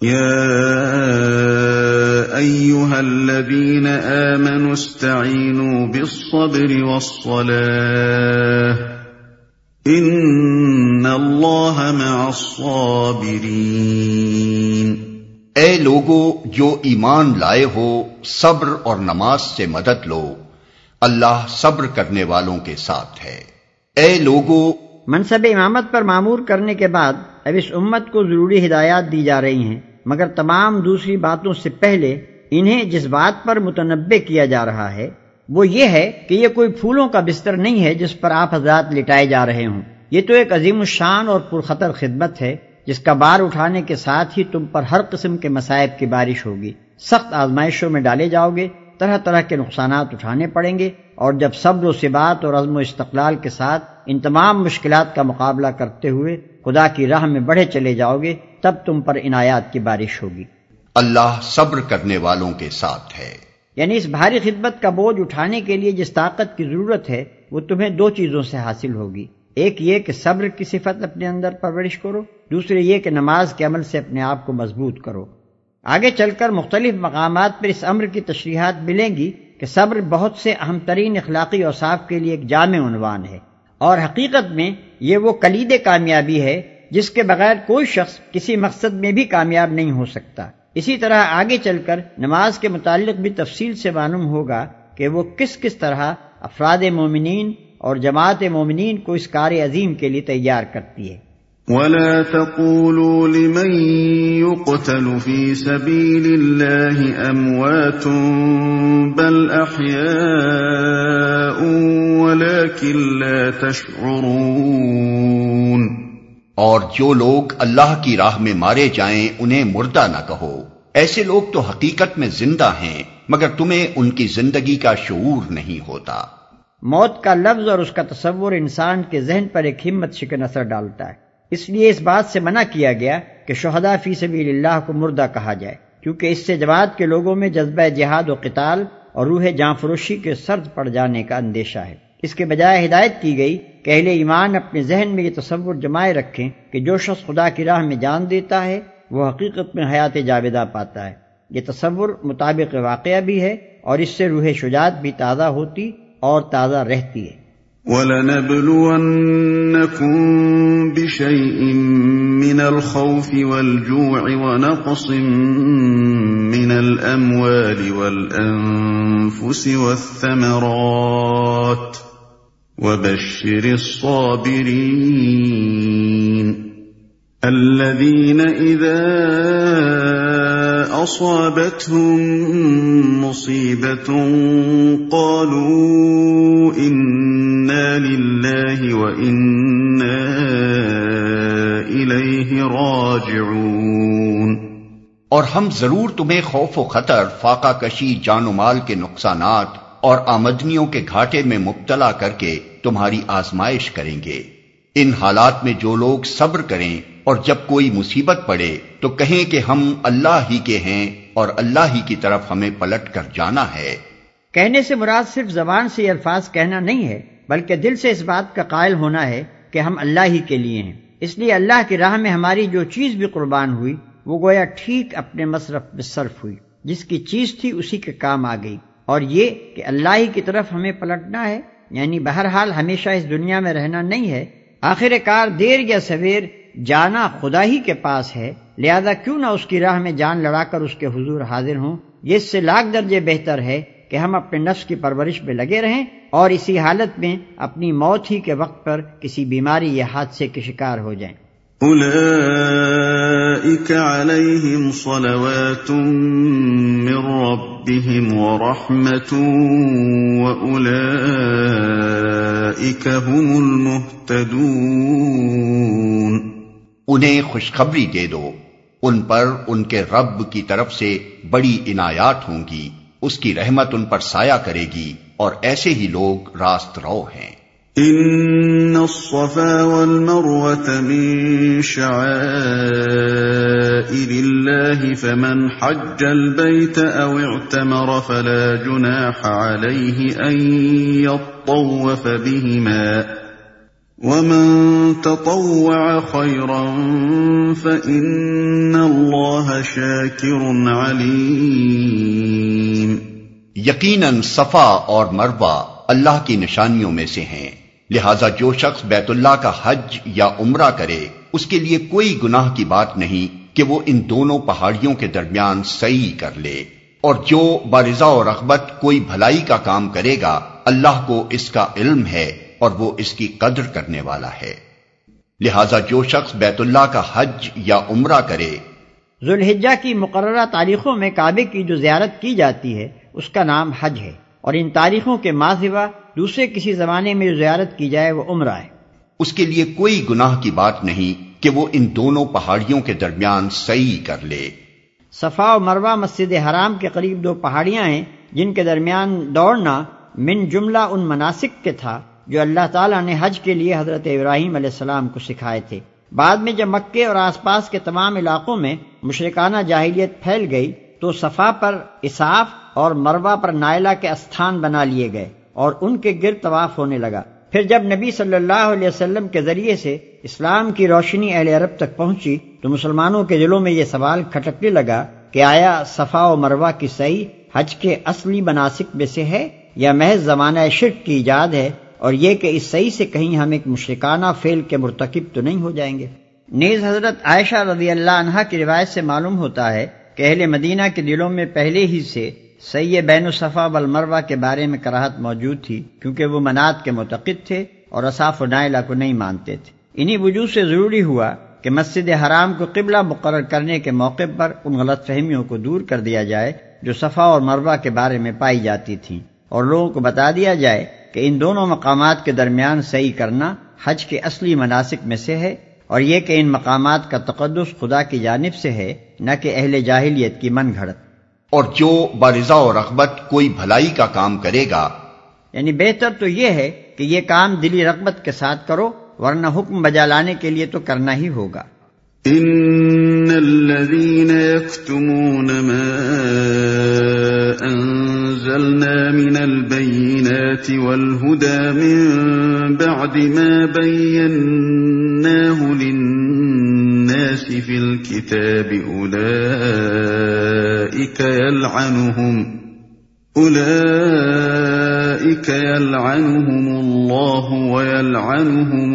يا أيها الذين آمنوا استعينوا بالصبر والصلاة إن الله مع الصابرين۔ اے لوگو جو ایمان لائے ہو، صبر اور نماز سے مدد لو، اللہ صبر کرنے والوں کے ساتھ ہے۔ اے لوگو، منصب امامت پر معمور کرنے کے بعد اب اس امت کو ضروری ہدایات دی جا رہی ہیں، مگر تمام دوسری باتوں سے پہلے انہیں جس بات پر متنبہ کیا جا رہا ہے وہ یہ ہے کہ یہ کوئی پھولوں کا بستر نہیں ہے جس پر آپ حضرات لٹائے جا رہے ہوں۔ یہ تو ایک عظیم الشان اور پرخطر خدمت ہے جس کا بار اٹھانے کے ساتھ ہی تم پر ہر قسم کے مصائب کی بارش ہوگی، سخت آزمائشوں میں ڈالے جاؤ گے، طرح طرح کے نقصانات اٹھانے پڑیں گے، اور جب صبر و ثبات اور عزم و استقلال کے ساتھ ان تمام مشکلات کا مقابلہ کرتے ہوئے خدا کی راہ میں بڑھے چلے جاؤ گے، تب تم پر عنایات کی بارش ہوگی۔ اللہ صبر کرنے والوں کے ساتھ ہے۔ یعنی اس بھاری خدمت کا بوجھ اٹھانے کے لیے جس طاقت کی ضرورت ہے وہ تمہیں دو چیزوں سے حاصل ہوگی، ایک یہ کہ صبر کی صفت اپنے اندر پرورش کرو، دوسرے یہ کہ نماز کے عمل سے اپنے آپ کو مضبوط کرو۔ آگے چل کر مختلف مقامات پر اس امر کی تشریحات ملیں گی کہ صبر بہت سے اہم ترین اخلاقی اوصاف کے لیے ایک جامع عنوان ہے، اور حقیقت میں یہ وہ کلید کامیابی ہے جس کے بغیر کوئی شخص کسی مقصد میں بھی کامیاب نہیں ہو سکتا۔ اسی طرح آگے چل کر نماز کے متعلق بھی تفصیل سے معلوم ہوگا کہ وہ کس کس طرح افراد مومنین اور جماعت مومنین کو اس کار عظیم کے لیے تیار کرتی ہے۔ وَلَا تَقُولُوا لِمَن يُقْتَلُ فِي سَبِيلِ اللَّهِ أَمْوَاتٌ بَلْ أَحْيَاءٌ وَلَكِن لَّا تَشْعُرُونَ۔ اور جو لوگ اللہ کی راہ میں مارے جائیں انہیں مردہ نہ کہو، ایسے لوگ تو حقیقت میں زندہ ہیں مگر تمہیں ان کی زندگی کا شعور نہیں ہوتا۔ موت کا لفظ اور اس کا تصور انسان کے ذہن پر ایک ہمت شکن اثر ڈالتا ہے، اس لیے اس بات سے منع کیا گیا کہ شہداء فی سبیل اللہ کو مردہ کہا جائے، کیونکہ اس سے جماعت کے لوگوں میں جذبہ جہاد و قتال اور روح جاں فروشی کے سرد پڑ جانے کا اندیشہ ہے۔ اس کے بجائے ہدایت کی گئی کہ اہل ایمان اپنے ذہن میں یہ تصور جمائے رکھیں کہ جو شخص خدا کی راہ میں جان دیتا ہے وہ حقیقت میں حیات جاودہ پاتا ہے۔ یہ تصور مطابق واقعہ بھی ہے اور اس سے روح شجاعت بھی تازہ ہوتی اور تازہ رہتی ہے۔ وَلَنَبْلُوَنَّكُمْ بِشَيْءٍ مِّنَ الْخَوْفِ وَالْجُوعِ وَنَقْصٍ مِّنَ الْأَمْوَالِ وَالْأَنفُسِ وَالثَّمَرَاتِ وَبَشِّرِ الصَّابِرِينَ الَّذِينَ إِذَا أَصَابَتْهُم مُّصِيبَةٌ قَالُوا إِنَّا لِلَّهِ وَإِنَّا إِلَيْهِ رَاجِعُونَ۔ اور ہم ضرور تمہیں خوف و خطر، فاقہ کشی، جان و مال کے نقصانات اور آمدنیوں کے گھاٹے میں مبتلا کر کے تمہاری آزمائش کریں گے۔ ان حالات میں جو لوگ صبر کریں اور جب کوئی مصیبت پڑے تو کہیں کہ ہم اللہ ہی کے ہیں اور اللہ ہی کی طرف ہمیں پلٹ کر جانا ہے۔ کہنے سے مراد صرف زبان سے یہ الفاظ کہنا نہیں ہے، بلکہ دل سے اس بات کا قائل ہونا ہے کہ ہم اللہ ہی کے لیے ہیں۔ اس لیے اللہ کی راہ میں ہماری جو چیز بھی قربان ہوئی وہ گویا ٹھیک اپنے مصرف میں صرف ہوئی، جس کی چیز تھی اسی کے کام آ گئی، اور یہ کہ اللہ ہی کی طرف ہمیں پلٹنا ہے، یعنی بہرحال ہمیشہ اس دنیا میں رہنا نہیں ہے، آخر کار دیر یا سویر جانا خدا ہی کے پاس ہے، لہذا کیوں نہ اس کی راہ میں جان لڑا کر اس کے حضور حاضر ہوں۔ یہ اس سے لاکھ درجے بہتر ہے کہ ہم اپنے نفس کی پرورش میں لگے رہیں اور اسی حالت میں اپنی موت ہی کے وقت پر کسی بیماری یا حادثے کے شکار ہو جائیں۔ اولئک علیہم صلوات من ربہم ورحمۃ واولئک هم المہتدون۔ انہیں خوشخبری دے دو، ان پر ان کے رب کی طرف سے بڑی عنایات ہوں گی، اس کی رحمت ان پر سایہ کرے گی، اور ایسے ہی لوگ راست رو ہیں۔ ان الصفا والمروة من شعائر الله فمن حج البيت او اعتمر فلا جناح عليه ان يطوف بهما ومن تطوع خيرا فإن الله شاكر عليم. یقیناً صفا اور مروہ اللہ کی نشانیوں میں سے ہیں، لہذا جو شخص بیت اللہ کا حج یا عمرہ کرے اس کے لیے کوئی گناہ کی بات نہیں کہ وہ ان دونوں پہاڑیوں کے درمیان سعی کر لے، اور جو برضا و رغبت کوئی بھلائی کا کام کرے گا اللہ کو اس کا علم ہے اور وہ اس کی قدر کرنے والا ہے. لہذا جو شخص بیت اللہ کا حج یا عمرہ کرے. ذوالحجہ کی مقررہ تاریخوں میں کعبے کی جو زیارت کی جاتی ہے اس کا نام حج ہے، اور ان تاریخوں کے ما سوا دوسرے کسی زمانے میں جو زیارت کی جائے وہ عمرہ ہے. اس کے لیے کوئی گناہ کی بات نہیں کہ وہ ان دونوں پہاڑیوں کے درمیان سعی کر لے. صفا و مروہ مسجد حرام کے قریب دو پہاڑیاں ہیں جن کے درمیان دوڑنا من جملہ ان مناسک کے تھا جو اللہ تعالیٰ نے حج کے لیے حضرت ابراہیم علیہ السلام کو سکھائے تھے. بعد میں جب مکے اور آس پاس کے تمام علاقوں میں مشرکانہ جاہلیت پھیل گئی تو صفا پر اساف اور مروہ پر نائلہ کے استھان بنا لیے گئے اور ان کے گرد طواف ہونے لگا. پھر جب نبی صلی اللہ علیہ وسلم کے ذریعے سے اسلام کی روشنی اہل عرب تک پہنچی تو مسلمانوں کے دلوں میں یہ سوال کھٹکنے لگا کہ آیا صفا و مروہ کی سعی حج کے اصلی مناسک میں سے ہے یا محض زمانہ شرک کی ایجاد ہے، اور یہ کہ اس سعی سے کہیں ہم ایک مشرکانہ فعل کے مرتکب تو نہیں ہو جائیں گے. نیز حضرت عائشہ رضی اللہ عنہا کی روایت سے معلوم ہوتا ہے کہ اہل مدینہ کے دلوں میں پہلے ہی سے سعی بین الصفا والمروہ کے بارے میں کراہت موجود تھی، کیونکہ وہ منات کے معتقد تھے اور اصاف و نائلہ کو نہیں مانتے تھے. انہی وجوہ سے ضروری ہوا کہ مسجد حرام کو قبلہ مقرر کرنے کے موقع پر ان غلط فہمیوں کو دور کر دیا جائے جو صفا اور مروہ کے بارے میں پائی جاتی تھیں، اور لوگوں کو بتا دیا جائے کہ ان دونوں مقامات کے درمیان سعی کرنا حج کے اصلی مناسک میں سے ہے، اور یہ کہ ان مقامات کا تقدس خدا کی جانب سے ہے نہ کہ اہل جاہلیت کی من گھڑت. اور جو برضا و رغبت کوئی بھلائی کا کام کرے گا، یعنی بہتر تو یہ ہے کہ یہ کام دلی رغبت کے ساتھ کرو، ورنہ حکم بجا لانے کے لیے تو کرنا ہی ہوگا. ان الذين يكتمون ما انزلنا من البينات والهدى من بعد ما بيناه للناس في الكتاب اولئك يلعنهم الله ويلعنهم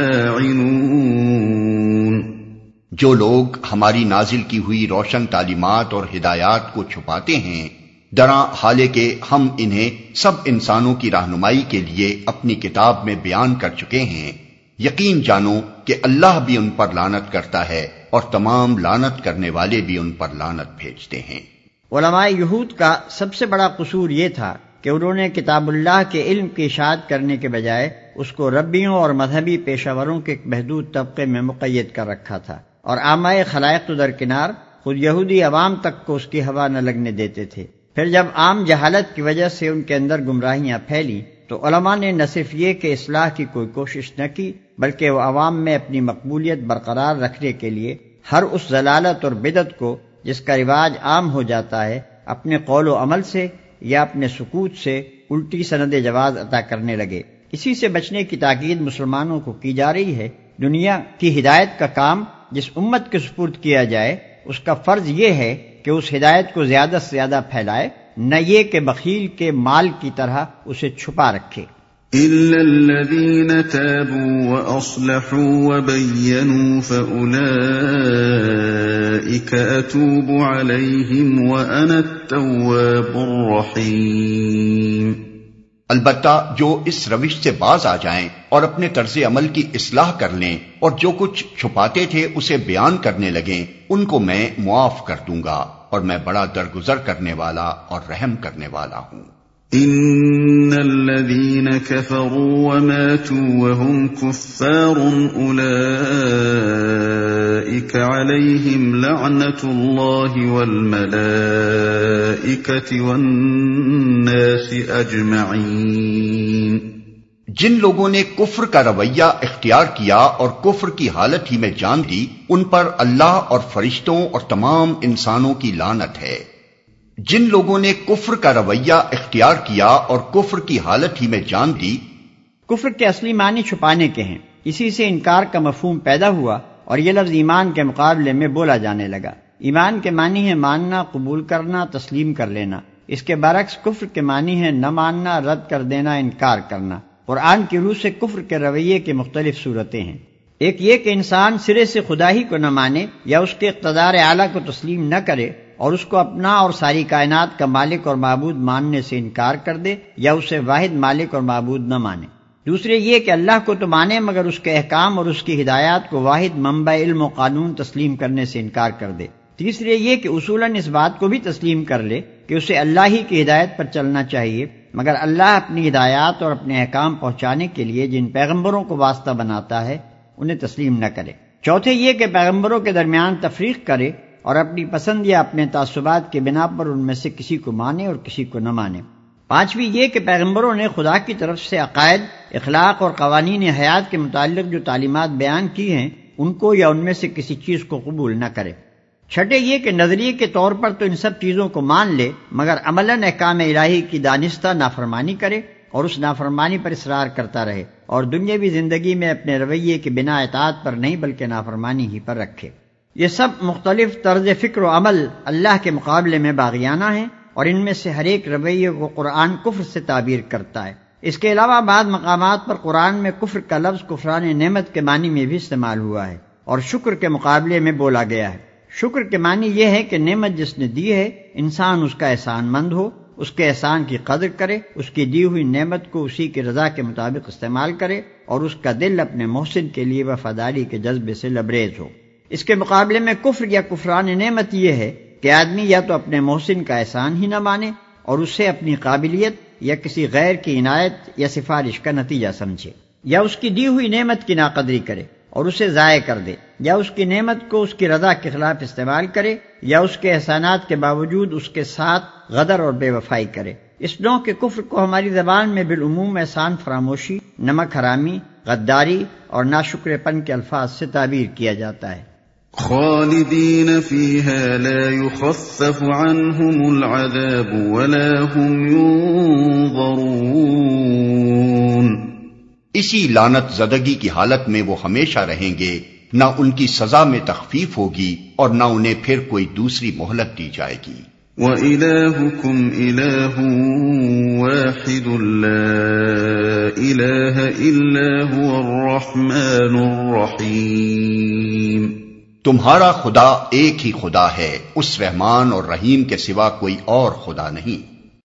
اللاعنون. جو لوگ ہماری نازل کی ہوئی روشن تعلیمات اور ہدایات کو چھپاتے ہیں، دراں حالے کہ ہم انہیں سب انسانوں کی رہنمائی کے لیے اپنی کتاب میں بیان کر چکے ہیں، یقین جانو کہ اللہ بھی ان پر لعنت کرتا ہے اور تمام لعنت کرنے والے بھی ان پر لعنت بھیجتے ہیں. علماء یہود کا سب سے بڑا قصور یہ تھا کہ انہوں نے کتاب اللہ کے علم کی اشاعت کرنے کے بجائے اس کو ربیوں اور مذہبی پیشہ وروں کے ایک محدود طبقے میں مقید کر رکھا تھا، اور عامہ خلائق تو درکنار، خود یہودی عوام تک کو اس کی ہوا نہ لگنے دیتے تھے. پھر جب عام جہالت کی وجہ سے ان کے اندر گمراہیاں پھیلی تو علماء نے نہ صرف یہ کہ اصلاح کی کوئی کوشش نہ کی، بلکہ وہ عوام میں اپنی مقبولیت برقرار رکھنے کے لیے ہر اس ضلالت اور بدعت کو جس کا رواج عام ہو جاتا ہے اپنے قول و عمل سے یا اپنے سکوت سے الٹی سند جواز عطا کرنے لگے. اسی سے بچنے کی تاکید مسلمانوں کو کی جا رہی ہے. دنیا کی ہدایت کا کام جس امت کے سپرد کیا جائے اس کا فرض یہ ہے کہ اس ہدایت کو زیادہ سے زیادہ پھیلائے، نہ یہ کہ بخیل کے مال کی طرح اسے چھپا رکھے. إِلَّا الَّذِينَ تَابُوا وَأَصْلَحُوا وَبَيَّنُوا فَأُولَئِكَ أَتُوبُ عَلَيْهِمْ وَأَنَا التَّوَّابُ الرَّحِيمُ. البتہ جو اس روش سے باز آ جائیں اور اپنے طرز عمل کی اصلاح کر لیں اور جو کچھ چھپاتے تھے اسے بیان کرنے لگیں، ان کو میں معاف کر دوں گا، اور میں بڑا درگزر کرنے والا اور رحم کرنے والا ہوں. ان الذين كفروا وماتوا وهم كفار اولئك عليهم لعنة الله والملائكة والناس اجمعين. جن لوگوں نے کفر کا رویہ اختیار کیا اور کفر کی حالت ہی میں جان دی، ان پر اللہ اور فرشتوں اور تمام انسانوں کی لعنت ہے. جن لوگوں نے کفر کا رویہ اختیار کیا اور کفر کی حالت ہی میں جان دی. کفر کے اصلی معنی چھپانے کے ہیں، اسی سے انکار کا مفہوم پیدا ہوا اور یہ لفظ ایمان کے مقابلے میں بولا جانے لگا۔ ایمان کے معنی ہے ماننا، قبول کرنا، تسلیم کر لینا۔ اس کے برعکس کفر کے معنی ہے نہ ماننا، رد کر دینا، انکار کرنا۔ قرآن کی روح سے کفر کے رویے کی مختلف صورتیں ہیں۔ ایک یہ کہ انسان سرے سے خدا ہی کو نہ مانے یا اس کے اقتدار اعلیٰ کو تسلیم نہ کرے اور اس کو اپنا اور ساری کائنات کا مالک اور معبود ماننے سے انکار کر دے یا اسے واحد مالک اور معبود نہ مانے۔ دوسرے یہ کہ اللہ کو تو مانے مگر اس کے احکام اور اس کی ہدایات کو واحد منبع علم و قانون تسلیم کرنے سے انکار کر دے۔ تیسرے یہ کہ اصولاً اس بات کو بھی تسلیم کر لے کہ اسے اللہ ہی کی ہدایت پر چلنا چاہیے، مگر اللہ اپنی ہدایات اور اپنے احکام پہنچانے کے لیے جن پیغمبروں کو واسطہ بناتا ہے انہیں تسلیم نہ کرے۔ چوتھے یہ کہ پیغمبروں کے درمیان تفریق کرے اور اپنی پسند یا اپنے تعصبات کے بنا پر ان میں سے کسی کو مانے اور کسی کو نہ مانے۔ پانچویں یہ کہ پیغمبروں نے خدا کی طرف سے عقائد، اخلاق اور قوانین حیات کے متعلق جو تعلیمات بیان کی ہیں ان کو یا ان میں سے کسی چیز کو قبول نہ کرے۔ چھٹے یہ کہ نظریے کے طور پر تو ان سب چیزوں کو مان لے مگر عملاً احکام الہی کی دانستہ نافرمانی کرے اور اس نافرمانی پر اصرار کرتا رہے اور دنیاوی زندگی میں اپنے رویے کے بنا اطاعت پر نہیں بلکہ نافرمانی ہی پر رکھے۔ یہ سب مختلف طرز فکر و عمل اللہ کے مقابلے میں باغیانہ ہیں اور ان میں سے ہر ایک رویے کو قرآن کفر سے تعبیر کرتا ہے۔ اس کے علاوہ بعض مقامات پر قرآن میں کفر کا لفظ کفران نعمت کے معنی میں بھی استعمال ہوا ہے اور شکر کے مقابلے میں بولا گیا ہے۔ شکر کے معنی یہ ہے کہ نعمت جس نے دی ہے انسان اس کا احسان مند ہو، اس کے احسان کی قدر کرے، اس کی دی ہوئی نعمت کو اسی کی رضا کے مطابق استعمال کرے اور اس کا دل اپنے محسن کے لیے وفاداری کے جذبے سے لبریز ہو۔ اس کے مقابلے میں کفر یا کفران نعمت یہ ہے کہ آدمی یا تو اپنے محسن کا احسان ہی نہ مانے اور اسے اپنی قابلیت یا کسی غیر کی عنایت یا سفارش کا نتیجہ سمجھے، یا اس کی دی ہوئی نعمت کی ناقدری کرے اور اسے ضائع کر دے، یا اس کی نعمت کو اس کی رضا کے خلاف استعمال کرے، یا اس کے احسانات کے باوجود اس کے ساتھ غدر اور بے وفائی کرے۔ اس نوع کے کفر کو ہماری زبان میں بالعموم احسان فراموشی، نمک حرامی، غداری اور ناشکر پن کے الفاظ سے تعبیر کیا جاتا ہے۔ خالدین فیہا لا یخفف عنہم العذاب ولا هم ینظرون۔ اسی لعنت زدگی کی حالت میں وہ ہمیشہ رہیں گے، نہ ان کی سزا میں تخفیف ہوگی اور نہ انہیں پھر کوئی دوسری مہلت دی جائے گی۔ وَإِلَٰهُكُمْ إِلَٰهٌ وَاحِدٌ لَا إِلَٰهَ إِلَّا هُوَ الرَّحْمَٰنُ الرَّحِيمُ۔ تمہارا خدا ایک ہی خدا ہے، اس رحمان اور رحیم کے سوا کوئی اور خدا نہیں۔